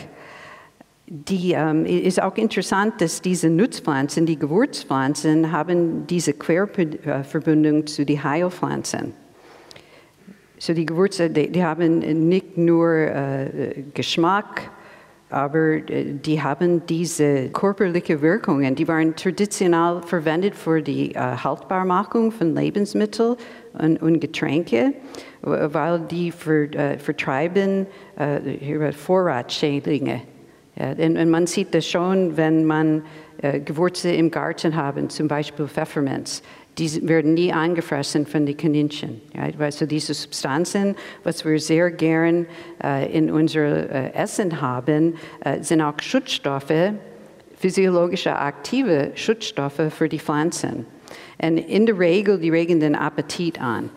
C: Ist auch interessant, dass diese Nutzpflanzen, die Gewürzpflanzen, haben diese Querverbindung zu den Heilpflanzen. So die Gewürze, die haben nicht nur Geschmack, aber die haben diese körperliche Wirkungen. Die waren traditionell verwendet für die Haltbarmachung von Lebensmitteln und Getränke, weil die vertreiben Vorratsschädlinge. Ja, und man sieht das schon, wenn man Gewürze im Garten haben, zum Beispiel Pfefferminz. Die werden nie angefressen von den Kaninchen. Ja, also diese Substanzen, was wir sehr gern in unserem Essen haben, sind auch Schutzstoffe, physiologische aktive Schutzstoffe für die Pflanzen. Und in der Regel, die regen den Appetit an.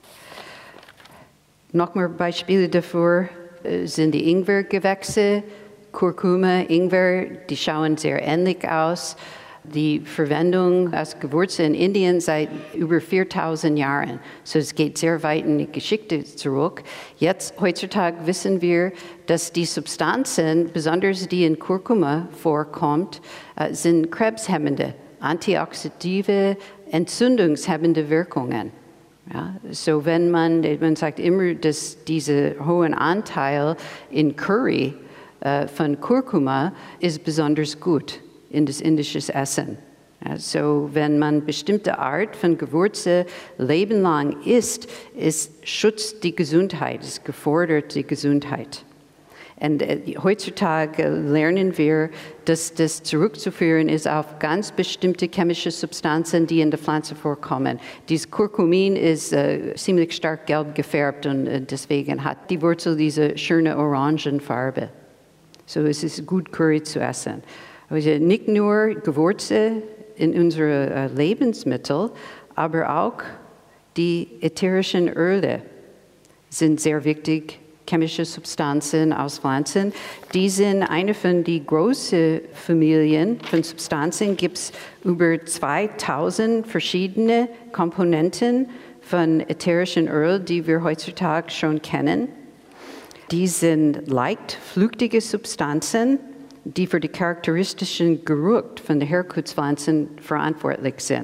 C: Noch mehr Beispiele dafür sind die Ingwergewächse, Kurkuma, Ingwer, die schauen sehr ähnlich aus. Die Verwendung als Gewürze in Indien seit über 4.000 Jahren. So es geht sehr weit in die Geschichte zurück. Jetzt, heutzutage, wissen wir, dass die Substanzen, besonders die in Kurkuma vorkommt, sind krebshemmende, antioxidative, entzündungshemmende Wirkungen. Ja, so wenn man sagt immer, dass dieser hohen Anteil in Curry von Kurkuma ist besonders gut in das indische Essen. Also wenn man bestimmte Art von Gewürze lebenlang isst, schützt die Gesundheit, es gefordert die Gesundheit. Und heutzutage lernen wir, dass das zurückzuführen ist auf ganz bestimmte chemische Substanzen, die in der Pflanze vorkommen. Dieses Kurkumin ist ziemlich stark gelb gefärbt und deswegen hat die Wurzel diese schöne Orangenfarbe. So es ist gut, Curry zu essen. Also nicht nur Gewürze in unseren Lebensmitteln, aber auch die ätherischen Öle sind sehr wichtig, chemische Substanzen aus Pflanzen. Die sind eine von den großen Familien von Substanzen. Gibt es über 2000 verschiedene Komponenten von ätherischen Öl, die wir heutzutage schon kennen. Die sind leicht flüchtige Substanzen, die für den charakteristischen Geruch von den Herkunftspflanzen verantwortlich sind.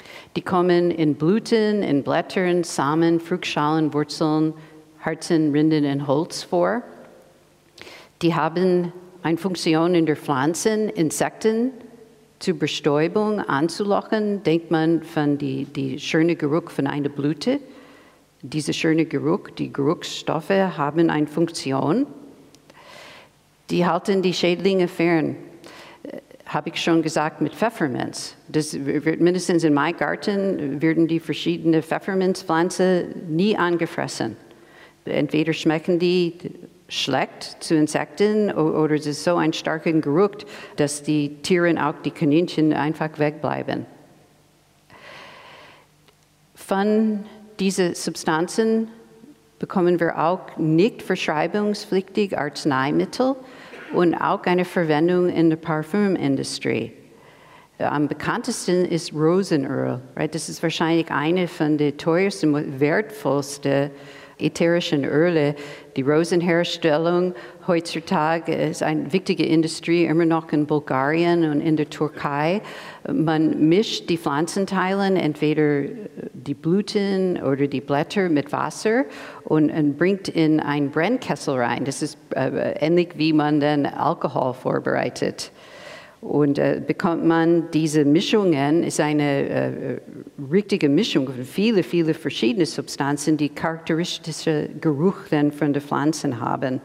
C: Die kommen in Blüten, in Blättern, Samen, Fruchtschalen, Wurzeln, Harzen, Rinden und Holz vor. Die haben eine Funktion in der Pflanzen, Insekten zur Bestäubung anzulocken. Denkt man von die schöne Geruch von einer Blüte. Dieser schöne Geruch, die Geruchsstoffe haben eine Funktion. Die halten die Schädlinge fern. Habe ich schon gesagt, mit Pfefferminz. Das wird mindestens in meinem Garten werden die verschiedenen Pfefferminzpflanzen nie angefressen. Entweder schmecken die schlecht zu Insekten oder es ist so ein starker Geruch, dass die Tiere und auch die Kaninchen einfach wegbleiben. Von diesen Substanzen bekommen wir auch nicht verschreibungspflichtig Arzneimittel und auch eine Verwendung in der Parfümindustrie. Am bekanntesten ist Rosenöl. Right? Das ist wahrscheinlich eine von den teuersten und wertvollsten ätherischen Öle. Die Rosenherstellung heutzutage ist eine wichtige Industrie, immer noch in Bulgarien und in der Türkei. Man mischt die Pflanzenteile, entweder die Blüten oder die Blätter mit Wasser und bringt in einen Brennkessel rein. Das ist ähnlich wie man dann Alkohol vorbereitet. Und bekommt man diese Mischungen, ist eine richtige Mischung von vielen verschiedenen Substanzen, die charakteristische Geruch dann von den Pflanzen haben.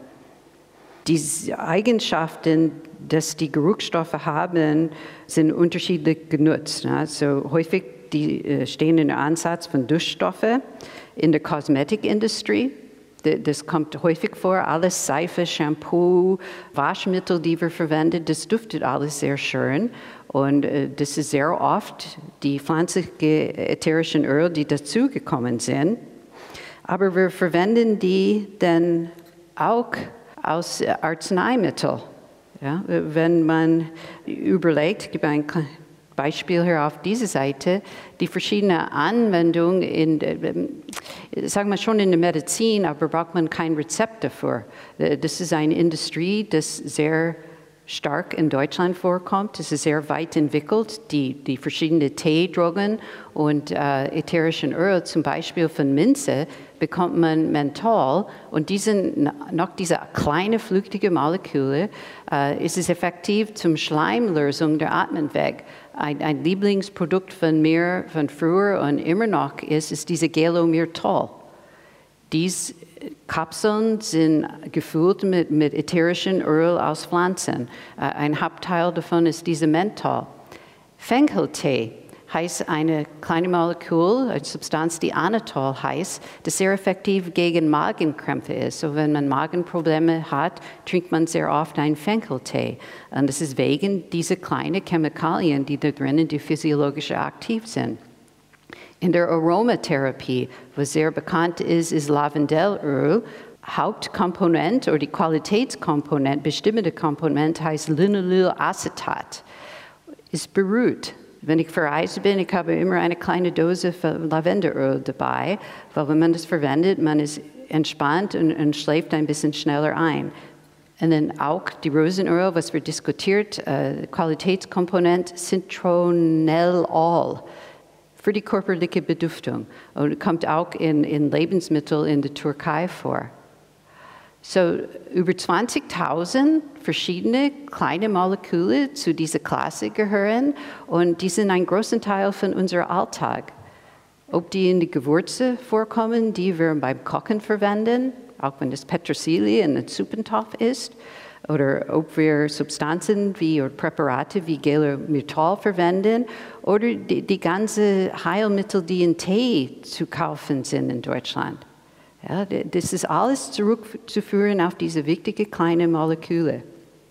C: Diese Eigenschaften, dass die Geruchsstoffe haben, sind unterschiedlich genutzt. Also häufig die stehen in der Ansatz von Duftstoffe in der Kosmetikindustrie. Das kommt häufig vor, alles Seife, Shampoo, Waschmittel, die wir verwenden, das duftet alles sehr schön. Und das ist sehr oft die pflanzlichen ätherischen Öle, die dazugekommen sind. Aber wir verwenden die dann auch als Arzneimittel. Ja? Wenn man überlegt, ich gebe ein Beispiel hier auf dieser Seite, die verschiedenen Anwendungen sagen wir schon in der Medizin, aber braucht man kein Rezept dafür. Das ist eine Industrie, die sehr stark in Deutschland vorkommt. Es ist sehr weit entwickelt. Die verschiedenen Teedrogen und ätherischen Öle, zum Beispiel von Minze, bekommt man Menthol. Und noch diese kleine flüchtige Moleküle ist es effektiv zum Schleimlösung der Atemweg. Ein Lieblingsprodukt von mir von früher und immer noch ist diese Gelomyrtol. Diese Kapseln sind gefüllt mit ätherischen Öl aus Pflanzen. Ein Hauptteil davon ist diese Menthol. Fencheltee heißt eine kleine Molekül, eine Substanz, die Anethol heißt, das sehr effektiv gegen Magenkrämpfe ist. So wenn man Magenprobleme hat, trinkt man sehr oft einen Fencheltee. Und das ist wegen dieser kleinen Chemikalien, die da drinnen, die physiologisch aktiv sind. In der Aromatherapie, was sehr bekannt ist Lavendelöl. Hauptkomponent oder die Qualitätskomponent, bestimmende Komponent heißt Linoleacetat. Ist beruht. Wenn ich verreist bin, ich habe immer eine kleine Dose von Lavendelöl dabei, weil wenn man das verwendet, man ist entspannt und schläft ein bisschen schneller ein. Und dann auch die Rosenöl, was wir diskutiert, Qualitätskomponent Citronellol für die körperliche Beduftung und kommt auch in Lebensmitteln in der Türkei vor. So über 20.000 verschiedene kleine Moleküle zu dieser Klasse gehören und die sind ein großer Teil von unserem Alltag. Ob die in die Gewürze vorkommen, die wir beim Kochen verwenden, auch wenn das Petersilie in einem Suppentopf ist, oder ob wir Substanzen oder Präparate wie Gelomyrtol verwenden oder die ganzen Heilmittel, die in Tee zu kaufen sind in Deutschland. Ja, das ist alles zurückzuführen auf diese wichtigen kleinen Moleküle.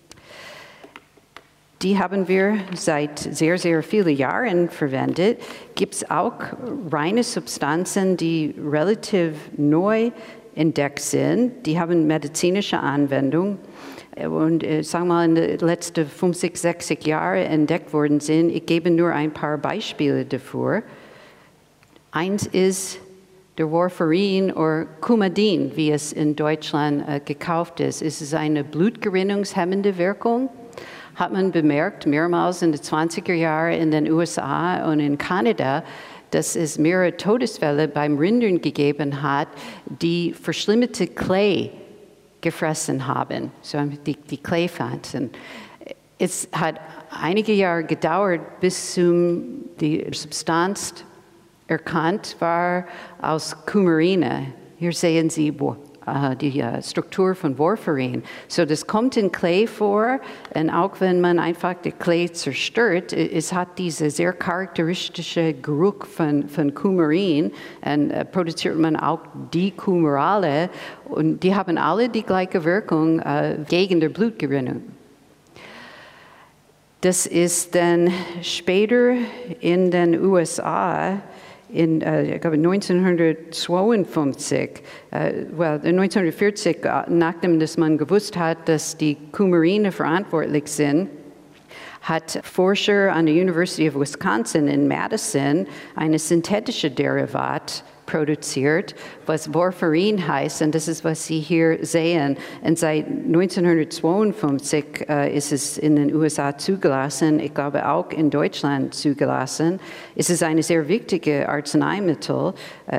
C: Die haben wir seit sehr, sehr vielen Jahren verwendet. Gibt es auch reine Substanzen, die relativ neu entdeckt sind. Die haben medizinische Anwendung. Und sagen wir mal, in den letzten 50, 60 Jahren entdeckt worden sind. Ich gebe nur ein paar Beispiele dafür. Eins ist der Warfarin oder Coumadin, wie es in Deutschland gekauft ist. Es ist eine blutgerinnungshemmende Wirkung, hat man bemerkt, mehrmals in den 20er Jahren in den USA und in Kanada, dass es mehrere Todesfälle beim Rindern gegeben hat, die verschlimmerte Klee gefressen haben, so die Kleepflanzen. Es hat einige Jahre gedauert, bis die Substanz erkannt war aus Coumarine. Hier sehen Sie die Struktur von Warfarin. So, das kommt in Klee vor, und auch wenn man einfach die Klee zerstört, es hat diese sehr charakteristische Geruch von Coumarin, und produziert man auch Dicoumarale, und die haben alle die gleiche Wirkung gegen die Blutgerinnung. Das ist dann später in den USA, ich glaube 1952, 1940, nachdem dass man gewusst hat, dass die Coumarine verantwortlich sind, hat Forscher an der University of Wisconsin in Madison eine synthetische Derivat produziert, was Warfarin heißt, und das ist, was Sie hier sehen. Und seit 1952 ist es in den USA zugelassen, ich glaube auch in Deutschland zugelassen. Es ist ein sehr wichtiges Arzneimittel,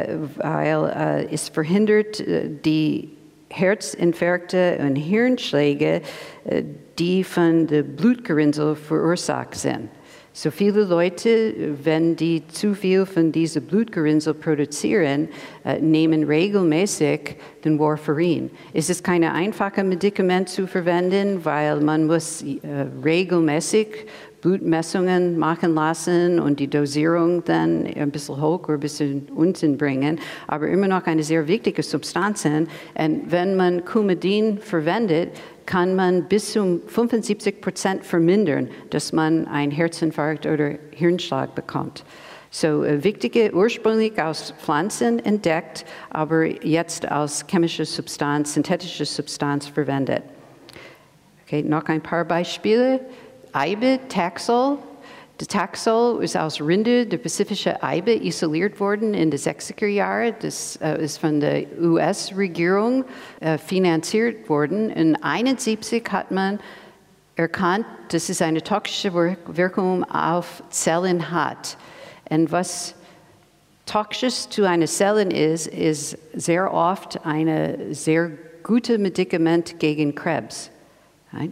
C: weil es verhindert die Herzinfarkte und Hirnschläge, die von der Blutgerinnsel verursacht sind. So viele Leute, wenn die zu viel von dieser Blutgerinnsel produzieren, nehmen regelmäßig den Warfarin. Es ist kein einfaches Medikament zu verwenden, weil man muss regelmäßig Blutmessungen machen lassen und die Dosierung dann ein bisschen hoch oder ein bisschen unten bringen, aber immer noch eine sehr wichtige Substanz. Und wenn man Coumadin verwendet, kann man bis zu 75% vermindern, dass man einen Herzinfarkt oder Hirnschlag bekommt. So wichtige, ursprünglich aus Pflanzen entdeckt, aber jetzt als chemische Substanz, synthetische Substanz verwendet. Okay, noch ein paar Beispiele. Eibe, Taxol. Der Taxol ist aus Rinde der pazifische Eibe isoliert worden in den 60er Jahren. Das ist von der US-Regierung finanziert worden. In 1971 hat man erkannt, dass es eine toxische Wirkung auf Zellen hat. Und was toxisch zu einer Zelle ist sehr oft ein sehr gutes Medikament gegen Krebs. Right?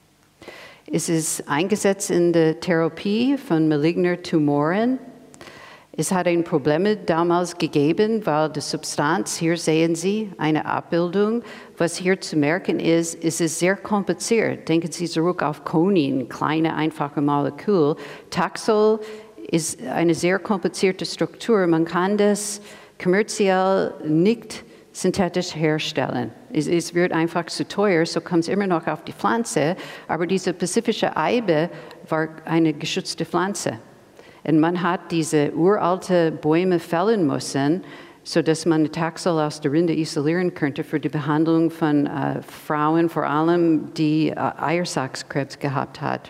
C: Es ist eingesetzt in der Therapie von maligner Tumoren. Es hat ein Problem damals gegeben, weil die Substanz, hier sehen Sie eine Abbildung, was hier zu merken ist, es ist sehr kompliziert. Denken Sie zurück auf Konin, kleine, einfache Molekül. Taxol ist eine sehr komplizierte Struktur. Man kann das kommerziell nicht synthetisch herstellen. Es wird einfach zu teuer, so kommt es immer noch auf die Pflanze, aber diese pazifische Eibe war eine geschützte Pflanze. Und man hat diese uralte Bäume fällen müssen, sodass man Taxol aus der Rinde isolieren könnte für die Behandlung von Frauen, vor allem die Eiersackkrebs gehabt hat.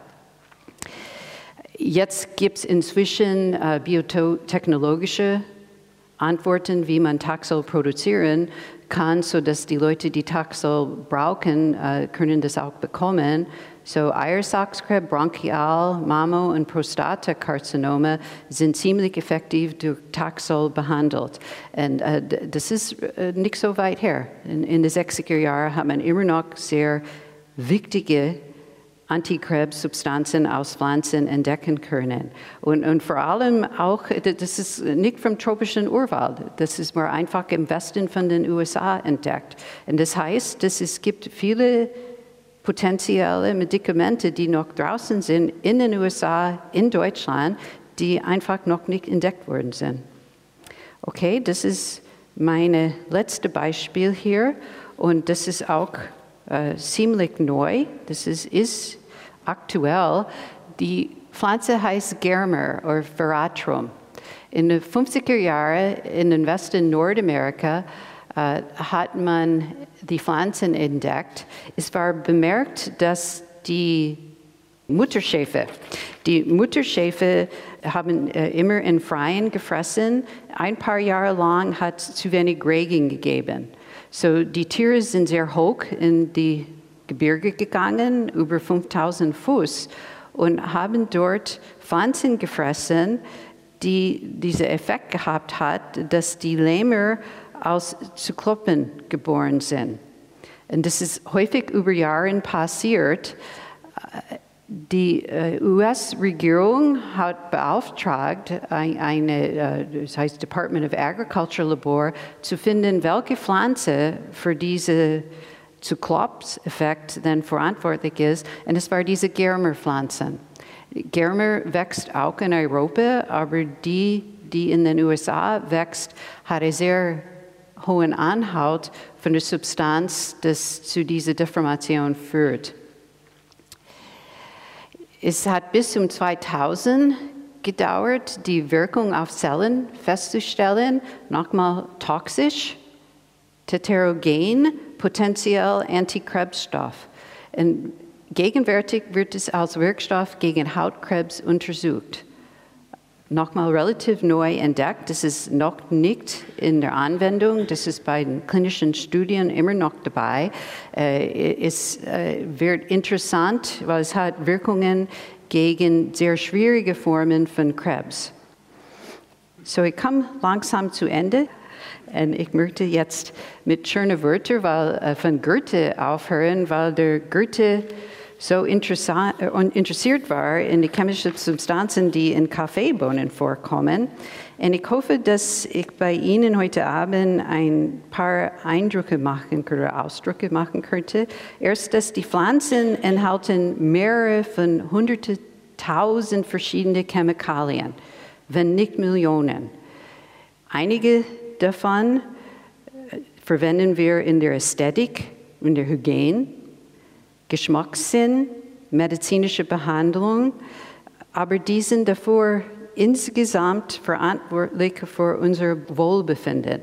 C: Jetzt gibt es inzwischen biotechnologische Antworten, wie man Taxol produzieren kann, sodass die Leute, die Taxol brauchen, können das auch bekommen. So Eiersackkrebs, Bronchial, Mammo- und Prostatakarzinome sind ziemlich effektiv durch Taxol behandelt. Und das ist nicht so weit her. In den 60er Jahren hat man immer noch sehr wichtige Antikrebssubstanzen aus Pflanzen entdecken können. Und vor allem auch, das ist nicht vom tropischen Urwald, das ist nur einfach im Westen von den USA entdeckt. Und das heißt, dass es gibt viele potenzielle Medikamente, die noch draußen sind, in den USA, in Deutschland, die einfach noch nicht entdeckt worden sind. Okay, das ist mein letztes Beispiel hier und das ist auch ziemlich neu, das ist aktuell. Die Pflanze heißt Germer oder Veratrum. In den 50er Jahren in den Westen Nordamerika hat man die Pflanzen entdeckt. Es war bemerkt, dass die Mutterschäfer haben immer in Freien gefressen. Ein paar Jahre lang hat es zu wenig Regen gegeben. So die Tiere sind sehr hoch in die Gebirge gegangen, über 5000 Fuß, und haben dort Pflanzen gefressen, die diesen Effekt gehabt hat, dass die Lämmer aus Zyklopen geboren sind. Und das ist häufig über Jahre passiert. Die US-Regierung hat beauftragt, das heißt Department of Agriculture Labor, zu finden, welche Pflanze für diese Zyklops-Effekt dann verantwortlich ist. Und es war diese Germer-Pflanzen. Germer wächst auch in Europa, aber die in den USA wächst, hat einen sehr hohen Anhalt von der Substanz, das zu dieser Deformation führt. Es hat bis zum 2000 gedauert, die Wirkung auf Zellen festzustellen, nochmal toxisch, tetragen, potenziell Antikrebsstoff. Und gegenwärtig wird es als Wirkstoff gegen Hautkrebs untersucht. Nochmal relativ neu entdeckt, das ist noch nicht in der Anwendung, das ist bei den klinischen Studien immer noch dabei. Es wird interessant, weil es hat Wirkungen gegen sehr schwierige Formen von Krebs. So, ich komme langsam zu Ende. Und ich möchte jetzt mit schönen Wörtern von Goethe aufhören, weil der Goethe so interessiert war in die chemischen Substanzen, die in Kaffeebohnen vorkommen. Und ich hoffe, dass ich bei Ihnen heute Abend ein paar Eindrücke machen oder Ausdrücke machen könnte. Erst, dass die Pflanzen enthalten mehrere von hunderte, tausend verschiedene Chemikalien, wenn nicht Millionen. Einige davon verwenden wir in der Ästhetik, in der Hygiene, Geschmackssinn, medizinische Behandlung, aber die sind dafür insgesamt verantwortlich für unser Wohlbefinden.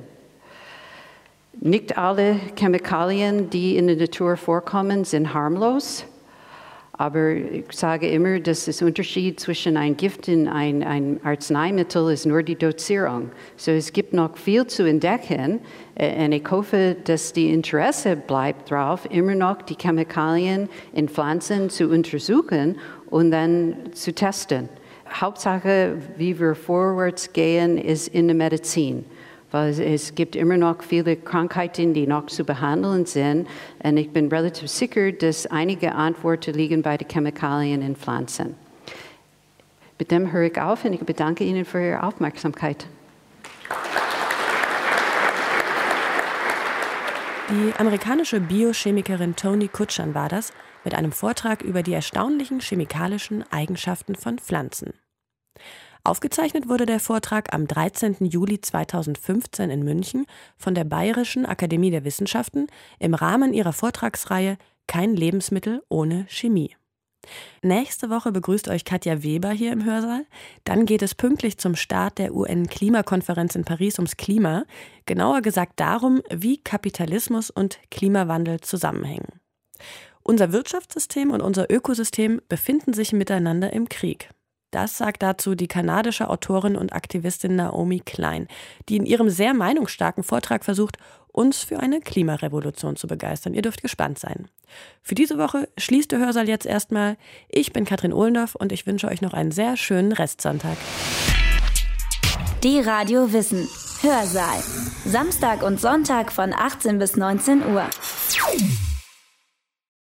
C: Nicht alle Chemikalien, die in der Natur vorkommen, sind harmlos, aber ich sage immer, dass der Unterschied zwischen ein Gift und ein Arzneimittel ist nur die Dosierung. So, es gibt noch viel zu entdecken und ich hoffe, dass die Interesse bleibt darauf, immer noch die Chemikalien in Pflanzen zu untersuchen und dann zu testen. Hauptsache, wie wir vorwärts gehen, ist in der Medizin. Weil es gibt immer noch viele Krankheiten, die noch zu behandeln sind. Und ich bin relativ sicher, dass einige Antworten liegen bei den Chemikalien in Pflanzen. Mit dem höre ich auf und ich bedanke Ihnen für Ihre Aufmerksamkeit.
B: Die amerikanische Biochemikerin Toni Kutschan war das mit einem Vortrag über die erstaunlichen chemikalischen Eigenschaften von Pflanzen. Aufgezeichnet wurde der Vortrag am 13. Juli 2015 in München von der Bayerischen Akademie der Wissenschaften im Rahmen ihrer Vortragsreihe Kein Lebensmittel ohne Chemie. Nächste Woche begrüßt euch Katja Weber hier im Hörsaal. Dann geht es pünktlich zum Start der UN-Klimakonferenz in Paris ums Klima. Genauer gesagt darum, wie Kapitalismus und Klimawandel zusammenhängen. Unser Wirtschaftssystem und unser Ökosystem befinden sich miteinander im Krieg. Das sagt dazu die kanadische Autorin und Aktivistin Naomi Klein, die in ihrem sehr meinungsstarken Vortrag versucht, uns für eine Klimarevolution zu begeistern. Ihr dürft gespannt sein. Für diese Woche schließt der Hörsaal jetzt erstmal. Ich bin Katrin Ohlendorf und ich wünsche euch noch einen sehr schönen Restsonntag.
A: Die Radio Wissen. Hörsaal. Samstag und Sonntag von 18 bis 19 Uhr.